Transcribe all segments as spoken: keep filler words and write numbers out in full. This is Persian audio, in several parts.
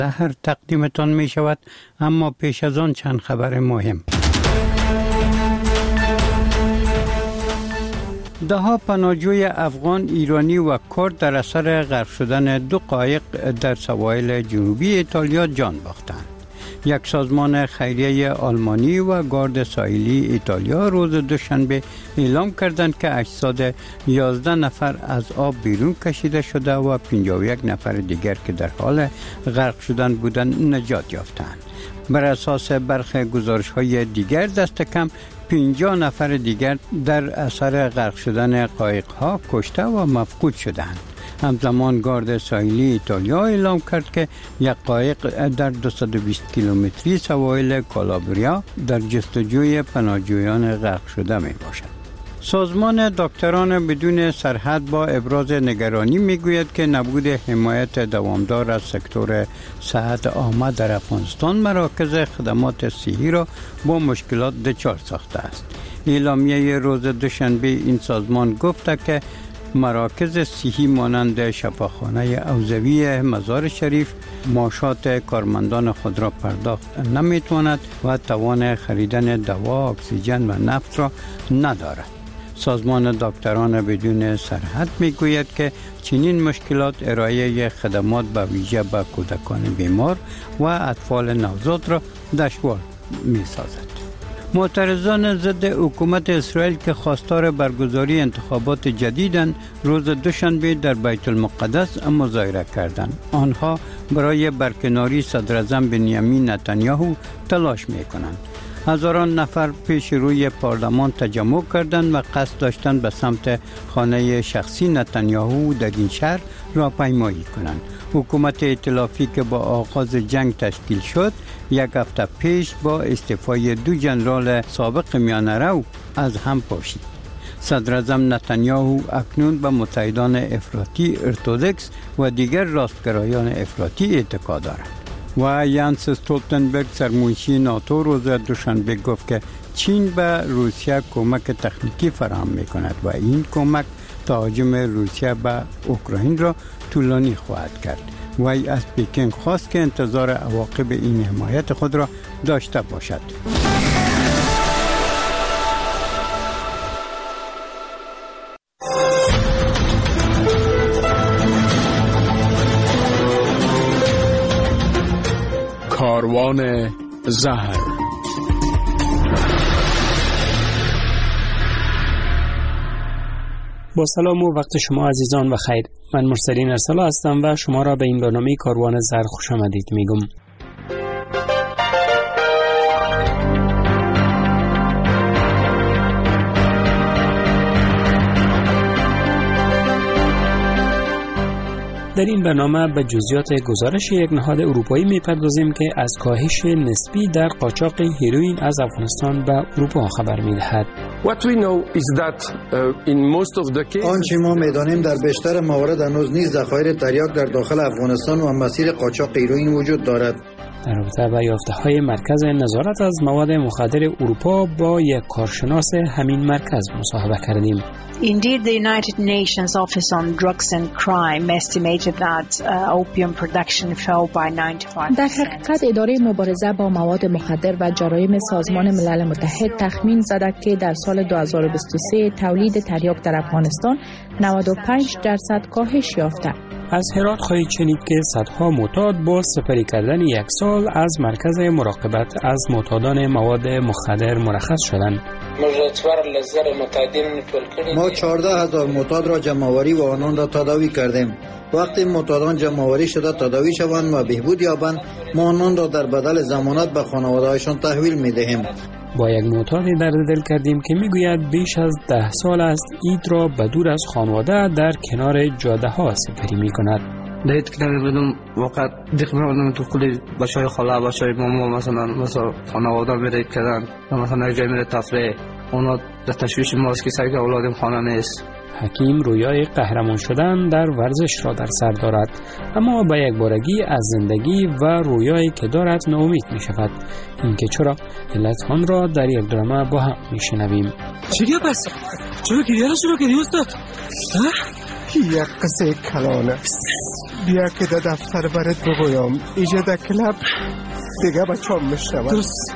هر تقدیمتان می شود، اما پیش از آن چند خبر مهم. ده ها پناهجوی افغان، ایرانی و کرد در اثر غرق شدن دو قایق در سواحل جنوبی ایتالیا جان باختند. یک سازمان خیریه آلمانی و گارد ساحلی ایتالیا روز دوشنبه اعلام کردند که اجساد یازده نفر از آب بیرون کشیده شده و پنجاه و یک نفر دیگر که در حال غرق شدن بودند نجات یافتند. بر اساس برخی گزارش‌های دیگر دست کم پنجاه نفر دیگر در اثر غرق شدن قایق‌ها کشته و مفقود شدند. همزمان گارد ساحلی ایتالیا اعلام کرد که یک قایق در دویست و بیست کیلومتری سواحل کالابریا در جستجوی پناهجویان غرق شده می باشد. سازمان دکتران بدون سرحد با ابراز نگرانی میگوید که نبود حمایت دوامدار از سکتور صحت عامه در افغانستان مراکز خدمات صحی را با مشکلات دچار ساخته است. اعلامیه روز دوشنبه این سازمان گفت که مراکز صحی مانند شفاخانه اوزوی مزار شریف معاشات کارمندان خود را پرداخت نمیتواند و توان خریدن دوا، اکسیژن و نفت را ندارد. سازمان دکتران بدون سرحد میگوید که چنین مشکلات ارائه خدمات به ویژه به کودکان بیمار و اطفال نوزاد را دشوار میسازد. معترضان ضد حکومت اسرائیل که خواستار برگزاری انتخابات جدیدند روز دوشنبه در بیت المقدس مظاهره کردند. آنها برای برکناری صدر اعظم بنیامین نتانیاهو تلاش میکنند. هزاران نفر پیش روی پارلمان تجمع کردند و قصد داشتند به سمت خانه شخصی نتانیاهو در این شهر راهپیمایی کنند. حکومت ائتلافی که با آغاز جنگ تشکیل شد یک هفته پیش با استعفای دو ژنرال سابق میانه‌رو از هم پاشید. صدر اعظم نتانیاهو اکنون به متحدان افراطی ارتودکس و دیگر راستگرایان افراطی اعتقاد دارد. و یانس استولتنبرگ سرمنشی ناتو روز دوشنبه گفت که چین به روسیه کمک تکنیکی فراهم میکند و این کمک تهاجم روسیه به اوکراین را طولانی خواهد کرد. وی از پکین خواست که انتظار عواقب این حمایت خود را داشته باشد. کاروان زهر. با سلام و وقت شما عزیزان و خیر. من مرسلین ارسلا هستم و شما را به این برنامه کاروان زهر خوش آمدید میگم. در این برنامه به جزئیات گزارش یک نهاد اروپایی میپردازیم که از کاهش نسبی در قاچاق هیروئین از افغانستان به اروپا خبر میدهد. آنچه ما میدانیم در بیشتر موارد هنوز نیز ذخایر تریاک در داخل افغانستان و مسیر قاچاق هیروئین وجود دارد. در رابطه با یافته‌های مرکز نظارت از مواد مخدر اروپا با یک کارشناس همین مرکز مصاحبه کردیم. Indeed, the United Nations Office on Drugs and Crime estimated that uh, opium production fell by ninety-five percent. در حقیقت اداره مبارزه با مواد مخدر و جرایم سازمان ملل متحد تخمین زده که در سال دو هزار و بیست و سه تولید تریاک در افغانستان نود و پنج درصد کاهش یافته. از هرات خواهید شنید که صدها معتاد با سپری کردن یک سال از مرکز مراقبت از معتادان مواد مخدر مرخص شدند. ما چهارده هزار معتاد را جمع‌آوری و آنان را تداوی کردیم. وقتی معتادان جمع‌آوری شده تداوی شوند و بهبود یابند، ما آنان را در بدل ضمانت به خانواده‌هایشان تحویل می‌دهیم. با یک معتادی درد دل کردیم که میگوید بیش از ده سال است عید را به دور از خانواده در کنار جاده ها سپری می کند. دید که نمیدونم واقعا دیگه میدونم تو کلی بچهای خاله بچهای ماما مثلا مثلا خانواده میره کردن مثلا یک جای میره تفریح، اونا در تشویش ماست که سر که اولادم خانه نیست. حکیم رویای قهرمان شدن در ورزش را در سر دارد، اما با یک بارگی از زندگی و رویایی که دارد ناامید می شود. اینکه چرا علت آن را در یک درامه با هم می شنویم. چرا پس؟ چرا گریه را شروع کردی استاد؟ یک قصه کلانه بیا که در دفتر برات بگویم اینجا در کلاب دیگه بچه‌ام میشنون. درست.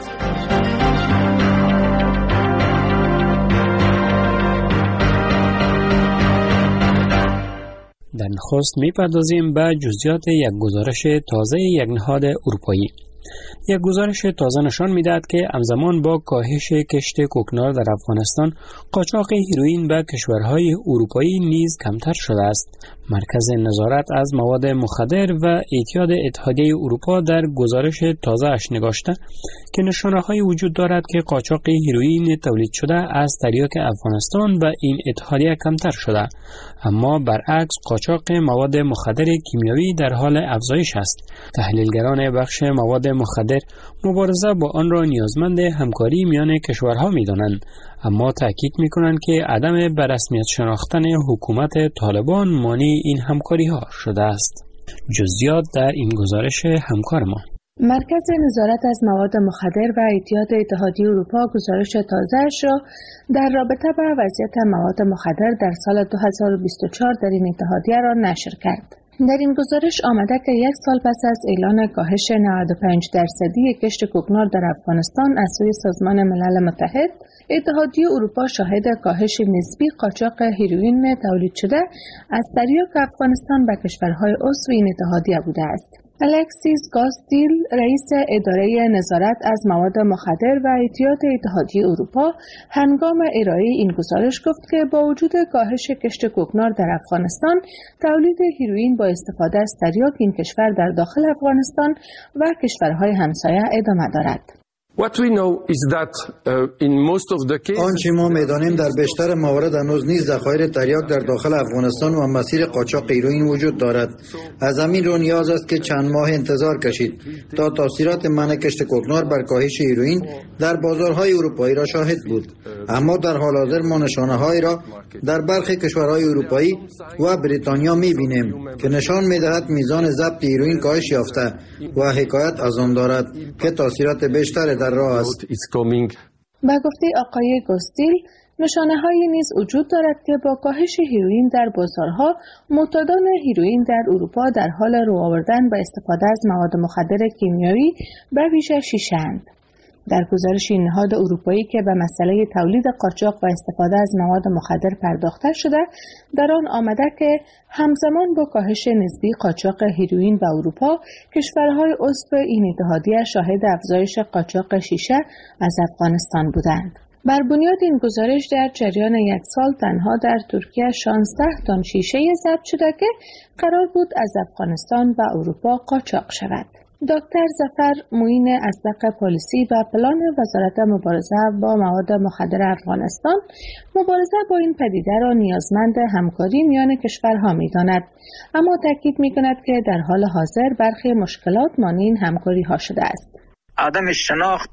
در نخست میپردازیم به جزئیات یک گزارش تازه یک نهاد اروپایی. یک گزارش تازه نشان می‌دهد که همزمان با کاهش کشت کوکنار در افغانستان، قاچاق هیروئین به کشورهای اروپایی نیز کمتر شده است. مرکز نظارت از مواد مخدر و اعتیاد اتحادیه اروپا در گزارش تازه اش نگاشته که نشانه‌هایی وجود دارد که قاچاق هیروئین تولید شده از تریاک افغانستان و این اتحادیه کمتر شده، اما برعکس قاچاق مواد مخدر کیمیایی در حال افزایش است. تحلیلگران بخش مواد مخدر مبارزه با آن را نیازمند همکاری میان کشورها می‌دانند، اما تاکید می‌کنند که عدم به رسمیت شناختن حکومت طالبان مانع این همکاری‌ها شده است. جزئیات در این گزارش همکار ما. مرکز نظارت از مواد مخدر و اعتیاد اتحادیه اروپا گزارش تازه‌اش را در رابطه با وضعیت مواد مخدر در سال دو هزار و بیست و چهار در این اتحادیه را نشر کرد. در این گزارش آمده که یک سال پس از اعلان کاهش نود و پنج درصدی کشت کوکنار در افغانستان از سوی سازمان ملل متحد، اتحادیه اروپا شاهد کاهش نسبی قاچاق هیروئین تولید شده از تریاک افغانستان به کشورهای عضو این اتحادیه بوده است. الکسیس گاستیل، رئیس اداره نظارت از مواد مخدر و اعتیاد اتحادیه اروپا، هنگام ارائه این گزارش گفت که با وجود کاهش کشت کوکنار در افغانستان، تولید هیروئین با استفاده از تریاک این کشور در داخل افغانستان و کشورهای همسایه ادامه دارد. What we know is that uh, in most of the cases آنچه ما می‌دانیم در بیشتر موارد هنوز نیز ذخایر تریاک در داخل افغانستان و مسیر قاچاق هیروئین وجود دارد. از همین رو نیاز است که چند ماه انتظار کشید تا تاثیرات منع کشت کوکنار بر کاهش هیروئین در بازارهای اروپایی را شاهد بود. اما در حال حاضر ما نشانه‌هایی را در برخی کشورهای اروپایی و بریتانیا می‌بینیم که نشان می‌دهد میزان ضبط هیروئین کاهش یافته و حکایت از آن دارد که تاثیرات بیشتر در راه است. با گفته آقای گوستیل، نشانه‌هایی نیز وجود دارد که با کاهش هیروئین در بازارها، معتادان هیروئین در اروپا در حال رو آوردن به استفاده از مواد مخدر کیمیایی به ویژه شیشه اند. در گزارش این نهاد اروپایی که به مسئله تولید قاچاق و استفاده از مواد مخدر پرداخته شده، در آن آمده که همزمان با کاهش نسبی قاچاق هیروئین به اروپا، کشورهای عضو این اتحادیه شاهد افزایش قاچاق شیشه از افغانستان بودند. بر بنیاد این گزارش در جریان یک سال تنها در ترکیه شانزده تن شیشه ضبط شده که قرار بود از افغانستان و اروپا قاچاق شود. دکتر ظفر معین اسبق پلیسی و پلان وزارت مبارزه با مواد مخدر افغانستان، مبارزه با این پدیده را نیازمند همکاری میان کشورها می‌داند، اما تاکید می‌کند که در حال حاضر برخی مشکلات مانع این همکاری ها شده است. عدم شناخت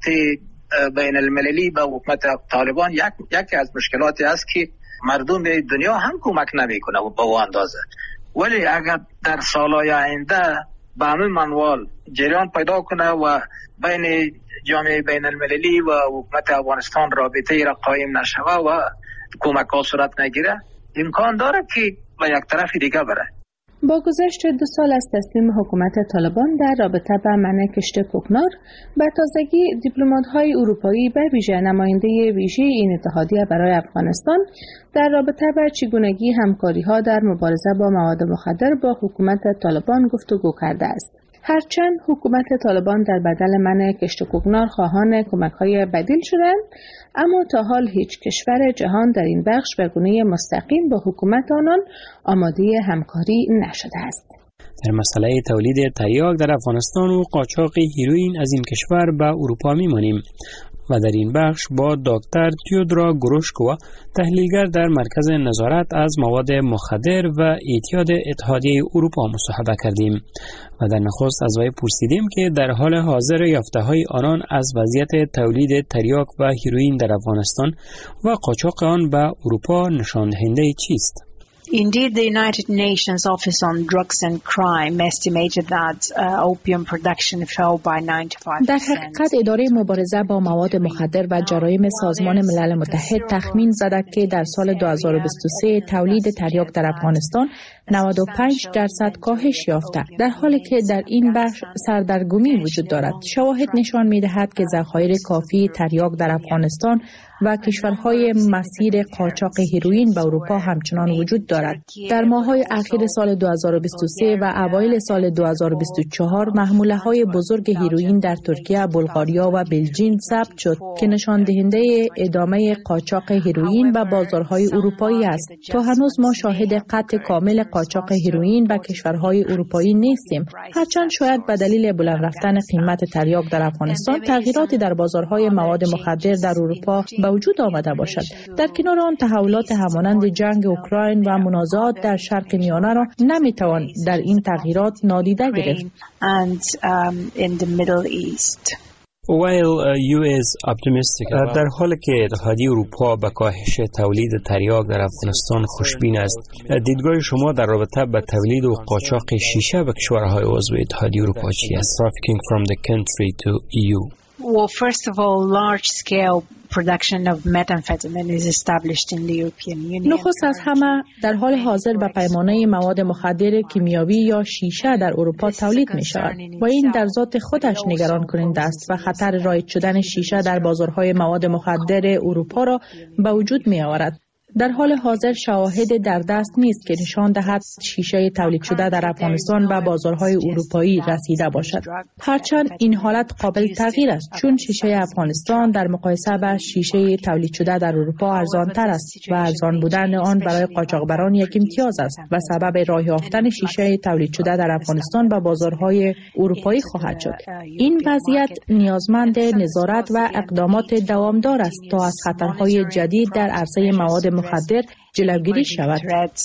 بین المللی با حکومت طالبان یک یکی از مشکلاتی است که مردم دنیا هم کمک نمی‌کنه به اون اندازه. ولی اگر در سالهای آینده به همین منوال جریان پیدا کنه و بین جامعه بین المللی و حکومت افغانستان رابطه را قایم نشوه و کمک ها صورت نگیره، امکان داره که به یک طرف دیگه بره. با گذشت دو سال از تسلیم حکومت طالبان در رابطه با منع کشت کوکنار، به تازگی دیپلمات‌های اروپایی به ویژه نماینده ویژه این اتحادیه برای افغانستان در رابطه با چگونگی همکاری‌ها در مبارزه با مواد مخدر با حکومت طالبان گفتگو کرده است. هرچند حکومت طالبان در بدل منع کشت کوکنار خواهان کمک‌های بدیل شدند، اما تا حال هیچ کشور جهان در این بخش به گونه مستقیم با حکومت آنان آماده همکاری نشده است. در مسئله تولید تریاک در افغانستان و قاچاق هیروئین از این کشور به اروپا می‌مانیم و در این بخش با دکتر تیودرا گروشکووا، تحلیلگر در مرکز نظارت از مواد مخدر و اعتیاد اتحادیه اروپا مصاحبه کردیم و در نخست از وی پرسیدیم که در حال حاضر یافته‌های آنان از وضعیت تولید تریاک و هیروئین در افغانستان و قاچاق آن به اروپا نشان دهنده چیست؟ Indeed, the United Nations Office on Drugs and Crime estimated that uh, opium production fell by ninety-five percent. در حقیقت اداره مبارزه با مواد مخدر و جرایم سازمان ملل متحد تخمین زده که در سال دو هزار و بیست و سه تولید تریاک در افغانستان نود و پنج درصد کاهش یافته، در حالی که در این بخش سردرگمی وجود دارد. شواهد نشان می‌دهد که ذخایر کافی تریاک در افغانستان و کشورهای مسیر قاچاق هیروئین به اروپا همچنان وجود دارد. در ماه‌های اخیر سال دو هزار و بیست و سه و اوایل سال دو هزار و بیست و چهار محموله‌های بزرگ هیروئین در ترکیه، بلغاریا و بلژیم ثبت شد که نشان دهنده ادامه قاچاق هیروئین به بازارهای اروپایی است. تا هنوز ما شاهد قطع کامل قاچاق هیروئین به کشورهای اروپایی نیستیم، هرچند شاید به دلیل بلند رفتن قیمت تریاک در افغانستان تغییراتی در بازارهای مواد مخدر در اروپا به وجود آمده باشد. در کنار آن تحولات همانند جنگ اوکراین و منازعات در شرق میانه را نمیتوان در این تغییرات نادیده گرفت. While uh, U S optimistic uh, در حالی که اتحادیه اروپا به کاهش تولید تریاک در افغانستان خوشبین است، دیدگاه شما در رابطه با تولید و قاچاق شیشه به کشورهای عضو اتحادیه اروپا چی است؟ Trafficking from the country to E U. Well, first of all, large-scale production of methamphetamine is established in the European Union. نخست از همه در حال حاضر به پیمانه مواد مخدر کیمیاوی یا شیشه در اروپا تولید می شود و این در ذات خودش نگران کننده است و خطر رایج شدن شیشه در بازارهای مواد مخدر اروپا را به وجود می آورد. در حال حاضر شواهد در دست نیست که نشان دهد شیشه تولید شده در افغانستان به بازارهای اروپایی رسیده باشد. هرچند این حالت قابل تغییر است، چون شیشه افغانستان در مقایسه با شیشه تولید شده در اروپا ارزان‌تر است و ارزان بودن آن برای قاچاقبران یک امتیاز است و سبب راه یافتن شیشه تولید شده در افغانستان به بازارهای اروپایی خواهد شد. این وضعیت نیازمند نظارت و اقدامات دوامدار است تا از خطرهای جدید در عرصه مواد مخدر جلوگیری شود.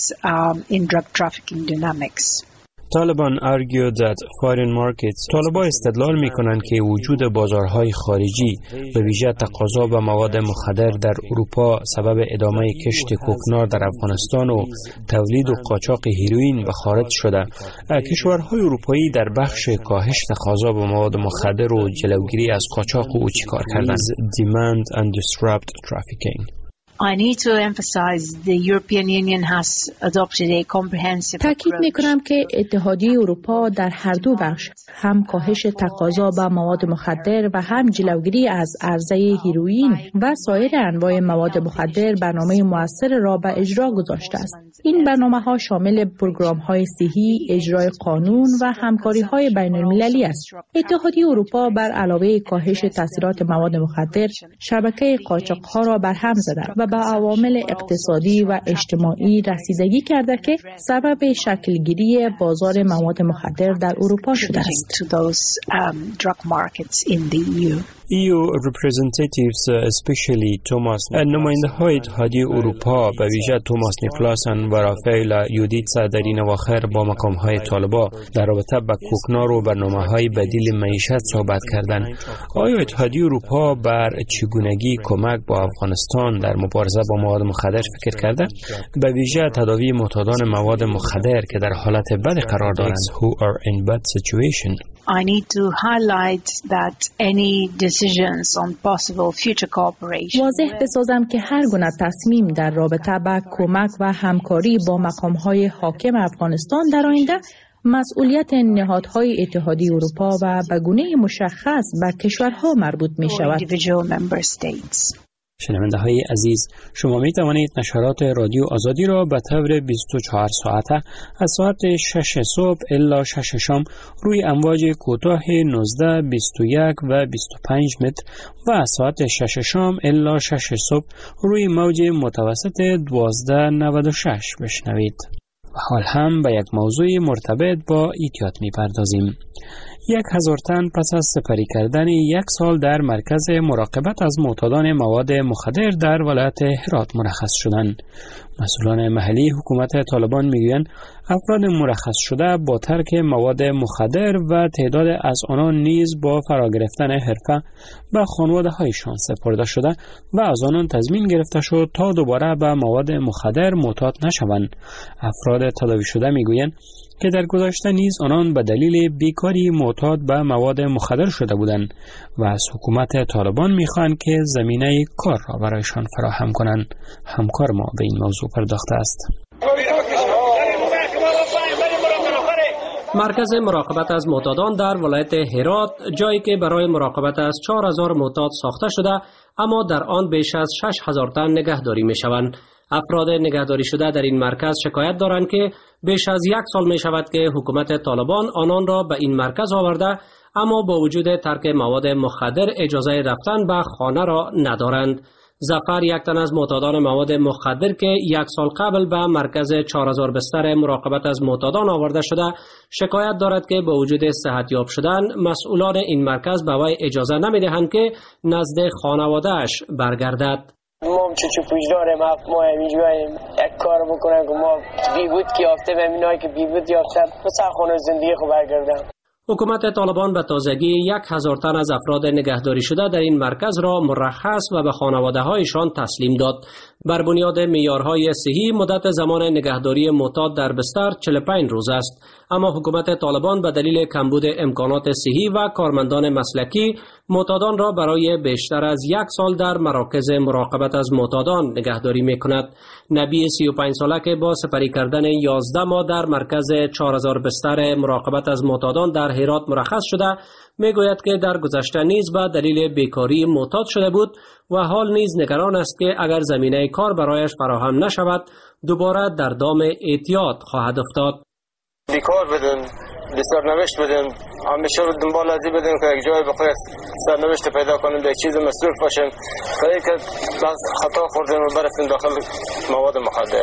طالبان argued that foreign markets طالبان استدلال می‌کنند که وجود بازارهای خارجی به ویژه تقاضا به مواد مخدر در اروپا سبب ادامه کشت کوکنار در افغانستان و تولید و قاچاق هیروئین به خارج شده. کشورهای اروپایی در بخش کاهش تقاضا به مواد مخدر و جلوگیری از قاچاق او چیکار کردند؟ Demand and disrupt trafficking. I need to emphasize the European Union has adopted a comprehensive تأکید می‌کنم که اتحادیه اروپا در هر دو بخش، هم کاهش تقاضا به مواد مخدر و هم جلوگیری از عرضه هیروئین و سایر انواع مواد مخدر، برنامه مؤثر را به اجرا گذاشته است. این برنامه‌ها شامل پروگرام‌های صحی، اجرای قانون و همکاری‌های بین‌المللی است. اتحادیه اروپا بر علاوه کاهش تاثیرات مواد مخدر، شبکه قاچاق‌ها را برهم زده و به عوامل اقتصادی و اجتماعی رسیدگی کرده که سبب شکلگیری بازار مواد مخدر در اروپا شده است. E U representatives especially Thomas نماینده های اتحادیه اروپا به ویژه توماس نیکلاسن و رافائل یودیتسا در این اواخر با مقام های طالبان در رابطه با کوکنار و برنامه های بدیل معیشت صحبت کردند. آیا اتحادیه اروپا بر چگونگی کمک با افغانستان در مبارزه با مواد مخدر فکر کرده؟ به ویژه تداوی معتادان مواد مخدر که در حالت بد قرار دارند. Who are in bad situation. I need to highlight that any decisions on possible future cooperation. واضح بسازم که هر گونه تصمیم در رابطه با کمک و همکاری با مقام‌های حاکم افغانستان در آینده مسئولیت نهادهای اتحادیه اروپا و به گونه مشخص به کشورها مربوط می شود. شنونده های عزیز، شما می توانید نشرات رادیو آزادی را به طور بیست و چهار ساعته از ساعت شش صبح الی شش شام روی امواج کوتاه نوزده، بیست و یک و بیست و پنج متر و از ساعت شش شام الی شش صبح روی موج متوسط دوازده نود و شش بشنوید. حال هم به یک موضوع مرتبط با ایتیاد می پردازیم. یک هزار تن پس از سپری کردن یک سال در مرکز مراقبت از معتادان مواد مخدر در ولایت هرات مرخص شدند. مسئولان محلی حکومت طالبان میگویند افراد مرخص شده با ترک مواد مخدر و تعداد از آنان نیز با فرا گرفتن حرفه به خانواده هایشان سپرده شده و از آنان تضمین گرفته شد تا دوباره به مواد مخدر معتاد نشوند. افراد تداوی شده میگویند که در گذشته نیز آنان به دلیل بیکاری معتاد به مواد مخدر شده بودند و از حکومت طالبان میخواهند که زمینه کار را برایشان فراهم کنند. همکار ما به این موضوع پرداخته است. مرکز مراقبت از معتادان در ولایت هرات جایی که برای مراقبت از چهار هزار معتاد ساخته شده اما در آن بیش از شش هزار تن نگهداری می شوند. افراد نگهداری شده در این مرکز شکایت دارند که بیش از یک سال می شود که حکومت طالبان آنان را به این مرکز آورده اما با وجود ترک مواد مخدر اجازه رفتن به خانه را ندارند. ظفر یک تن از معتادان مواد مخدر که یک سال قبل به مرکز چهار هزار بستر مراقبت از معتادان آورده شده شکایت دارد که با وجود صحتیاب شدن مسئولان این مرکز به وی اجازه نمی دهند که نزد خانواده‌اش برگردد. ما چه چه پوچ داریم هفت ماه میجویم یک کار بکنن که ما بیبود که یافته و اینایی که بیبود یافته مثل خانه زندگی خو برگردم. حکومت طالبان به تازگی یک هزار تن از افراد نگهداری شده در این مرکز را مرخص و به خانواده هایشان تسلیم داد. بر بنیاد معیارهای صحی مدت زمان نگهداری معتاد در بستر چهل و پنج روز است، اما حکومت طالبان به دلیل کمبود امکانات صحی و کارمندان مسلکی معتادان را برای بیشتر از یک سال در مراکز مراقبت از معتادان نگهداری می کند. نبی سی و پنج ساله که با سپری کردن یازده ماه در مرکز چهار هزار بستر مراقبت از معتادان در هرات مرخص شده میگوید که در گذشته نیز به دلیل بیکاری معتاد شده بود و حال نیز نگران است که اگر زمینه کار برایش فراهم نشود دوباره در دام اعتیاد خواهد افتاد. بیکار بدن، به سرنوشت بدن، همیشه رو دنبال ازی بدن که یک جای بخواه سرنوشت پیدا کنیم، به چیز مصروف باشیم تا اینکه خطا خوردیم و برسیم داخل مواد مخدر.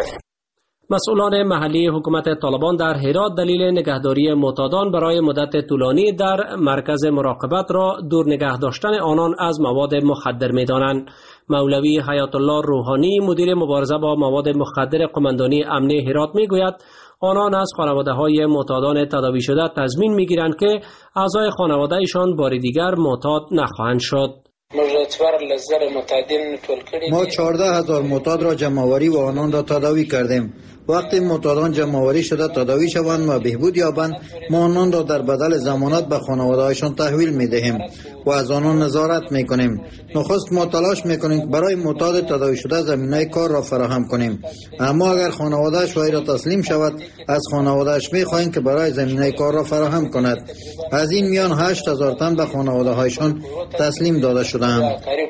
مسئولان محلی حکومت طالبان در هرات دلیل نگهداری معتادان برای مدت طولانی در مرکز مراقبت را دور نگه داشتن آنان از مواد مخدر می‌دانند. مولوی حیات الله روحانی مدیر مبارزه با مواد مخدر قماندانی امنی هرات میگوید آنان از خانواده‌های معتادان تداوی شده تضمین می‌گیرند که اعضای خانواده‌شان بار دیگر معتاد نخواهند شد. ما چهارده هزار معتاد را جمع‌آوری و آنان را تداوی کردیم. وقتی معتادان جمع‌آوری شده تداوی شوند و بهبود یابند ما آنان را در بدل ضمانت به خانواده‌هایشان تحویل می‌دهیم و از آنان نظارت می‌کنیم. نخست ما تلاش می‌کنیم برای معتاد تداوی شده زمینه کار را فراهم کنیم، اما اگر خانواده‌اش وی را تسلیم شود از خانواده‌اش می‌خواهیم که برای زمینه کار را فراهم کند. از این میان هشت هزار تن به خانواده‌هایشان تسلیم داده شدند.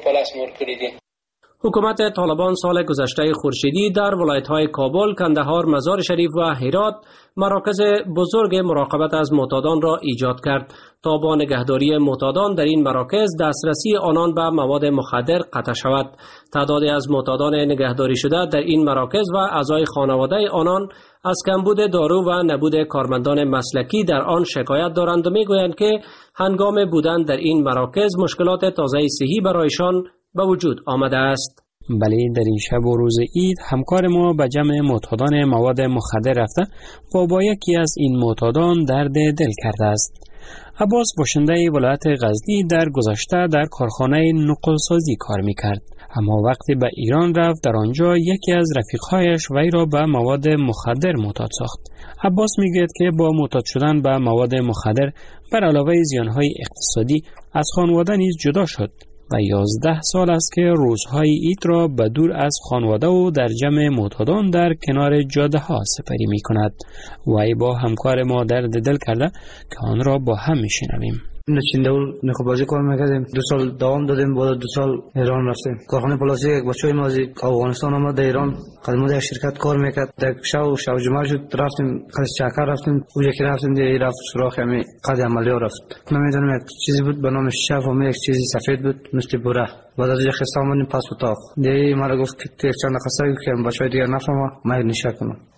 حکومت طالبان سال گذشته خورشیدی در ولایت‌های کابل، کندهار، مزار شریف و هرات مراکز بزرگ مراقبت از معتادان را ایجاد کرد تا با نگهداری معتادان در این مراکز دسترسی آنان به مواد مخدر قطع شود. تعدادی از معتادان نگهداری شده در این مراکز و اعضای خانواده آنان از کمبود دارو و نبود کارمندان مسلکی در آن شکایت دارند و میگویند که هنگام بودن در این مراکز مشکلات تازه صحی برایشان به وجود آمده است. بله، در این شب و روز عید همکار ما به جمع معتادان مواد مخدر رفته و با یکی از این معتادان درد دل کرده است. عباس باشنده ولایت غزنی در گذشته در کارخانه نقلسازی کار میکرد، اما وقتی به ایران رفت در آنجا یکی از رفیقهایش وی را به مواد مخدر معتاد ساخت. عباس میگوید که با معتاد شدن به مواد مخدر بر علاوه زیانهای اقتصادی از خانواده نیز جدا شد و یازده سال است که روزهای عید را به دور از خانواده و در جمع معتادان در کنار جاده ها سپری می کند. وی با همکار ما درد دل کرده که آن را با هم می شنویم. نچینده‌ول نخبازی کار میکردیم، دو سال دوام دادیم، بعد دو سال ایران رفتیم. کارخانه پلاستیک یک بچه‌ی ما از افغانستان آمد در ایران، قدمت یک شرکت کار میکرد. در شب شب جمعه شد رفتیم قصد چکر رفتیم، او یکی رفتیم دیگه رفت سراغ همین قد عملیات رفت. نمیدونم یک چیزی بود به نام شف و یک چیزی سفید بود مثل بوره. بعد از یک خسته آمدیم پس اتاق. دیگه مرا گفت که چند نخسته که بچه‌ی دیگه نفهمه من نشه کنم.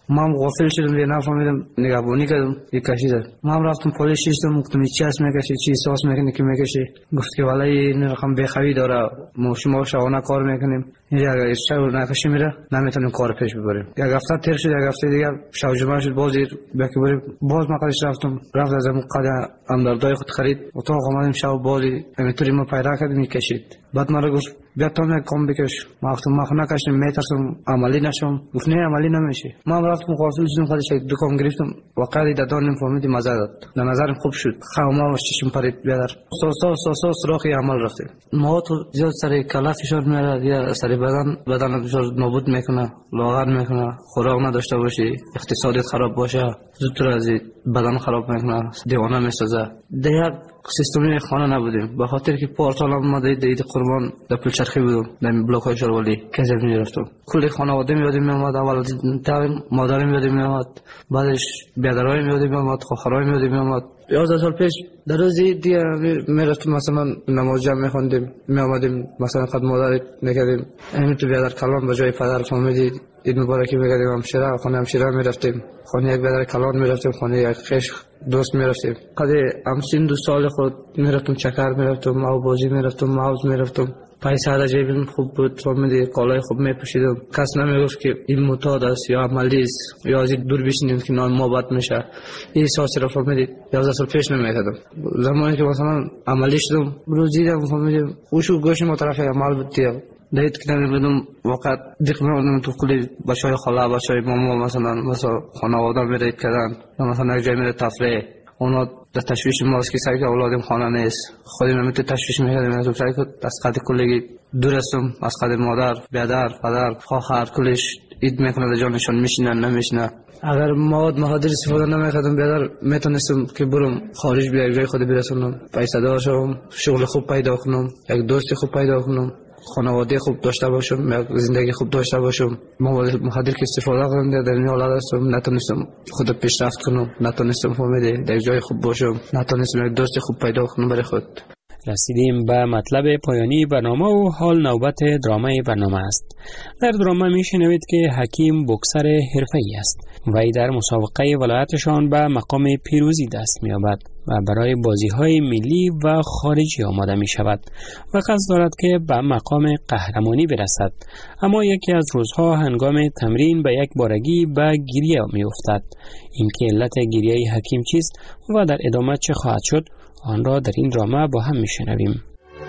من غافل شدم دیگه نفهمیدم نگهبانی کردم یک کشیدم. من رفتم پلیس شدم گفتم چی هست میکشی چی احساس میکنی که میکشی؟ گفت که ولی این رقم بخوی داره ما شما شبانه کار میکنیم اینجا اگر شب نکشی میره نمیتونیم کار پیش ببریم. یک هفته تیر شد یک هفته دیگه شب جمعه شد باز باکی بریم باز مقدش رفتم رفت از اون قدر اندردای خود خرید اتاق آمدیم شب بازی امیتوری ما پیدا کردیم میکشید. بعد مرا گفت بیا تو یک کام بکش. ما گفتم ما خونه کشم میترسم عملی نشم. گفت نه عملی نمیشه. ما رفتم غافل شدم خودش یک دکان گرفتم واقعا دادن نمیفهمیدیم مزه داد. در نظرم خوب شد. خواهم چشم پرید بیادر سو سو سو سو سراخی عمل رفتیم. ما تو زیاد سر کلا فشار میاره یا سر بدن بدن فشار نابود میکنه لاغر میکنه خوراک نداشته باشی اقتصادت خراب باشه زودتر از بدن خراب میکنه دیوانه میسازه. دیگه سیستمی خانه نبودیم به خاطر که پورتال ما دید دید قربان در پلچرخی بودم در بلوک های شاروالی کجا میرفتم کلی خانواده میادیم میامد اول تا مادرم میادیم میامد بعدش بیادرای میادیم میامد خواهرای میادیم میامد. یازده سال پیش در روزی دیگه میرفتم مثلا نماز جمع میخوندیم میامدیم مثلا خد مادر میکردیم همین تو بیادر کلان به جای پدر فهمیدی عید مبارکی بگردیم همشیره خانه همشیره میرفتیم خانه یک بیادر کلان میرفتیم خانه یک خیش دوست میرفتیم. قدی همسین دو سال خود میرفتم چکر میرفتم ماو بازی میرفتم ماوز میرفتم پیسه در جیبم خوب بود فهمیدی کالای خوب میپوشیدم کس نمیگفت که این معتاد است یا عملی است یا از دور بشینیم که نام ما بد میشه. این احساس را فهمیدی یازده سال پیش نمیکردم. زمانی که مثلا عملی شدم روز دیدم فهمیدم خوشو گوش ما طرف عمل بود دیگه دید که نمیدونم واقعا دیگه نمیدونم تو کلی بچهای خاله بچهای ماما مثلا مثلا خانواده میرید کردن مثلا یک جای میره تفریح اونا در تشویش ماست که سعی که اولادم خانه نیست خودم نمیتونم تشویش میکردم از سعی که از قد کلگی دور هستم از قد مادر بیادر پدر خواهر کلش اید میکنه در جانشان میشینن نمیشینه. اگر مواد مهادر استفاده نمیکردم بیادر میتونستم که برم خارج بیا یک جای خود برسونم پیسه دار شوم شغل خوب پیدا کنم یک دوست خوب پیدا کنم خانواده خوب داشته باشم زندگی خوب داشته باشم. مواد مخدر که استفاده کنم در این حالت هستم نتونستم خود پیشرفت کنم نتونستم فهمیدی در جای خوب باشم نتونستم یک دوست خوب پیدا کنم برای خود. رسیدیم به مطلب پایانی برنامه و حال نوبت درامه برنامه است. در درامه میشنوید که حکیم بوکسر حرفه‌ای است و ای در مسابقه ولایتشان به مقام پیروزی دست می‌یابد و برای بازی‌های ملی و خارجی آماده می‌شود و قصد دارد که به مقام قهرمانی برسد. اما یکی از روزها هنگام تمرین به یک بارگی به گریه می‌افتد. اینکه علت گریه حکیم چیست و در ادامه چه خواهد شد آن را در این درامه با هم میشنویم.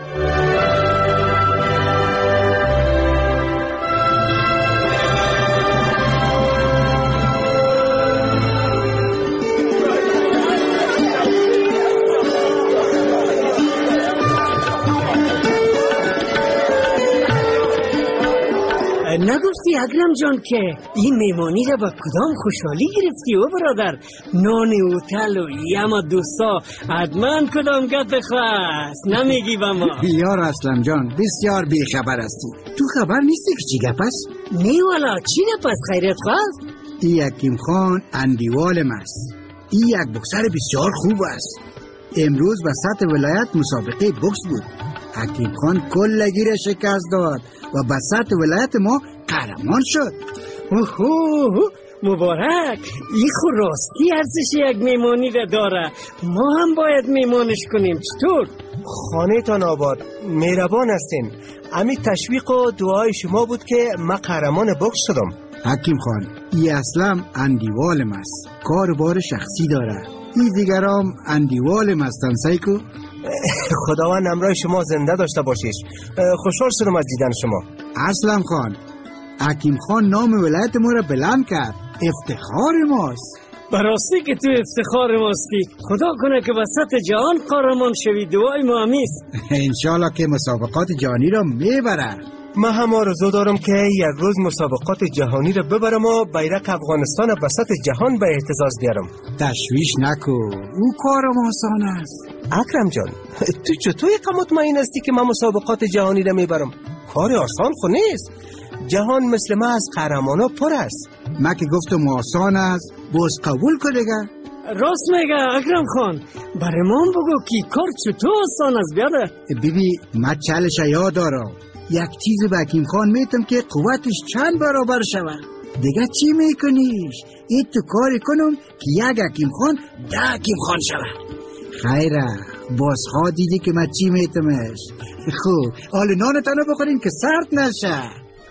نگفتی اکرم جان که این میمانی را با کدام خوشحالی گرفتی او برادر؟ نان اوتل و یما دوستا حتما کدام گپ بخواست نمیگی با ما؟ یار اسلم جان بسیار بیخبر هستی. تو خبر نیستی که چی گپ است؟ نه والا چی گپ است خیرت خواست؟ این حکیم خان اندیوالم است. این یک بوکسر بسیار خوب است. امروز به سطح ولایت مسابقه بوکس بود. حکیم خان کلگی را شکست داد و به سطح ولایت ما قهرمان شد. اوه مبارک. این خو راستی ارزش یک میمانی را داره. ما هم باید میمانش کنیم. چطور؟ خانه تان آباد مهربان هستین. امی تشویق و دعای شما بود که ما قهرمان بوکس شدم. حکیم خان این اصلا اندیوالم است. کار بار شخصی داره. این دیگرام اندیوالم هستن سایکو. خداوند همراه شما زنده داشته باشیش. خوشحال شدم از دیدن شما. اسلم خان حکیم خان نام ولایت ما را بلند کرد. افتخار ماست. براستی که تو افتخار ماستی. خدا کنه که وسط جهان قهرمان شوی. دعای ما همیست. انشالله که مسابقات جهانی را میبره. من هم آرزو دارم که یک روز مسابقات جهانی را ببرم و بیرق افغانستان وسط جهان به اهتزاز بیارم. تشویش نکو او کارم آسان است. اکرم جان تو چطور یک مطمئن هستی که من مسابقات جهانی را میبرم؟ کار آسان خو نیست. جهان مثل ما از قهرمانا پر است. من که گفتم آسان است باز قبول کن دیگه. راست میگه اکرم خان. برای ما بگو که کار چطور آسان است بیاده. بیبی من چالش یاد دارم. یک چیز به حکیم خان میتم که قوتش چند برابر شود. دیگه چی میکنیش؟ این تو کاری کنم که یک حکیم خان ده حکیم خان شود. خیره باز ها دیدی که من چی میتمش. خوب حال نان تنو بخورین که سرد نشه.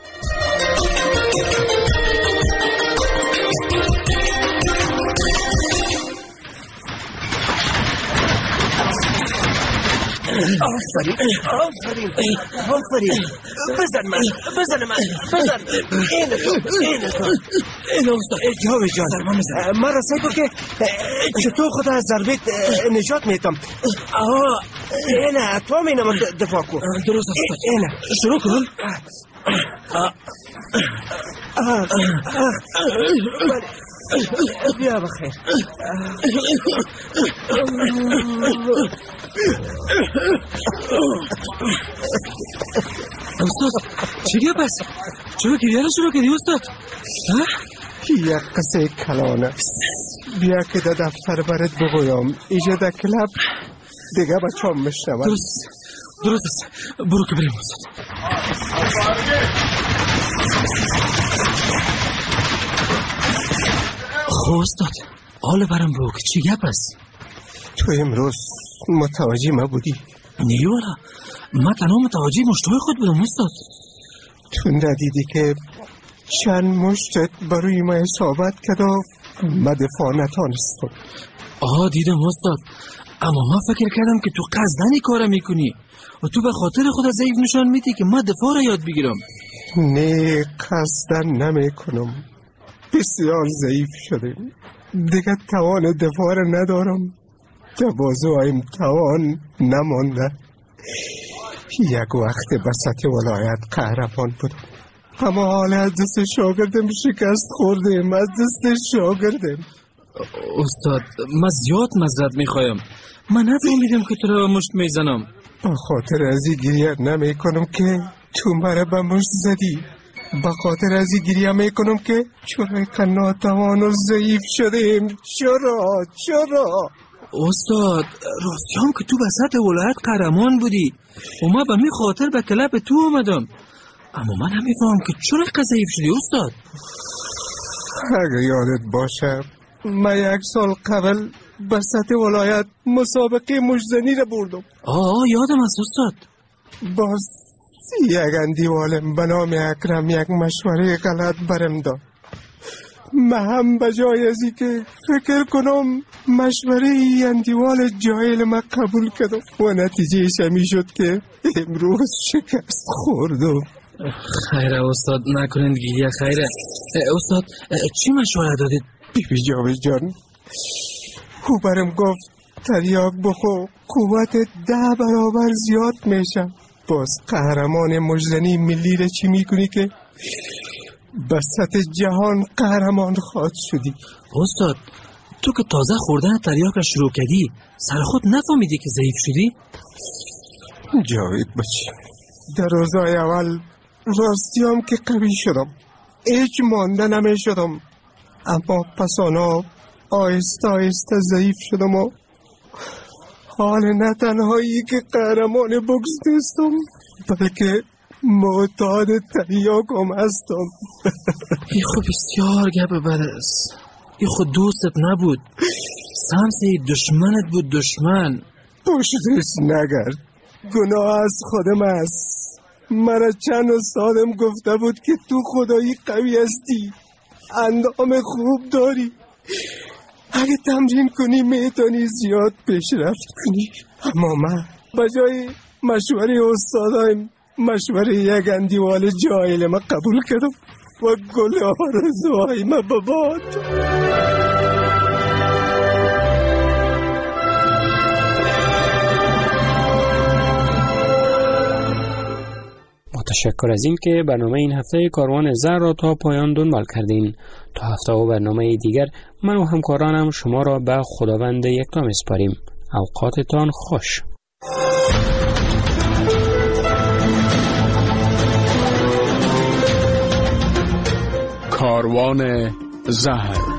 آفرین آفرین آفرین بزن من بزن من بزن اینه تو اینه تو اینه استاد جاوید جان من را سعی کن که چطور خود از ضربت نجات میتم. آه اینه تو هم اینه من دفاع کن. درست استاد اینه شروع کن. بیا بخیر. استاد چیه پس؟ چرا گریه رو شروع کردی استاد؟ یک قصه کلانه بیا که در دفتر برات بگویم ایجا در کلاب دیگه بچه هم مشنون. درست درست است برو که بریم استاد. خب استاد حالا برم بگو که چی گپ است؟ تو امروز متوجه ما بودی؟ نه والا من تنها متوجه مشتای خود بودم استاد. تو ندیدی که چند مشتت بروی ما اصابت کرد و من دفاع نتانستم. آه دیدم استاد، اما من فکر کردم که تو قصدنی کار میکنی و تو به خاطر خود ضعیف نشان میدی که من دفاع را یاد بگیرم. نه قصدن نمیکنم، بسیار ضعیف شدیم دیگه، توان دفاع را ندارم، تبازوهایم توان نمانده. یک وقت بسط ولایت قهرمان بودم، اما حال از دست شاگردم شکست خوردم، از دست شاگردم. استاد من زیاد معذرت میخوایم، من نفهمیدم که تو را مشت میزنم. به خاطر ازی گریه نمی کنم که تو مرا به مشت زدی، به خاطر ازی گریه می کنم که چرا که ناتوان و ضعیف شدیم. چرا چرا استاد راستی هم که تو بسط ولایت قهرمان بودی و ما به می خاطر به کلب تو اومدم، اما من نمیفهم که چرا که ضعیف شدی استاد. اگه یادت باشه من یک سال قبل بسط ولایت مسابقه مشتزنی را بردم. آه یادم است استاد. باز یک اندیوالم به نام اکرم یک مشوره غلط برم داد. من هم بجای ازی که فکر کنم مشوره ای اندیوال جاهل ما قبول کردم و نتیجه شمی شد که امروز شکست خوردم. خیره استاد نکنند گیریه. خیره استاد چی مشوره دادید؟ بی بی جاوید جان او برم گفت تریاک بخو قوت ده برابر زیاد میشم. باز قهرمان مجزنی ملی را چی میکنی که بسط جهان قهرمان خواهد شدی؟ استاد تو که تازه خوردن تریاک را شروع کردی سر خود نفهمیدی که ضعیف شدی؟ جاوید بچی در روزای اول راستیم که قوی شدم، هیچ مانده نمی شدم، اما پسانا آهسته آهسته ضعیف شدم و حال نه تنهایی که قهرمان بوکس نیستم بلکه معتاد تریاک هم هستم. ای خب بسیار گپ بد است. ای خود دوستت نبود، سمسی دشمنت بود. دشمن پشتش نگرد، گناه از خودم است. مرا چند استادم گفته بود که تو خدایی قوی هستی، اندام خوب داری، اگه تمرین کنی میتونی زیاد پیشرفت کنی. اما من بجای مشوره استادایم مشوره یک اندیوال جاهل ما قبول کردم و گل آرزوهای ما بباد. تشکر از این که برنامه این هفته کاروان زر را تا پایان دنبال کردین. تا هفته و برنامه دیگر من و همکارانم شما را به خداوند یکتا میسپاریم. اوقاتتان خوش. کاروان زهر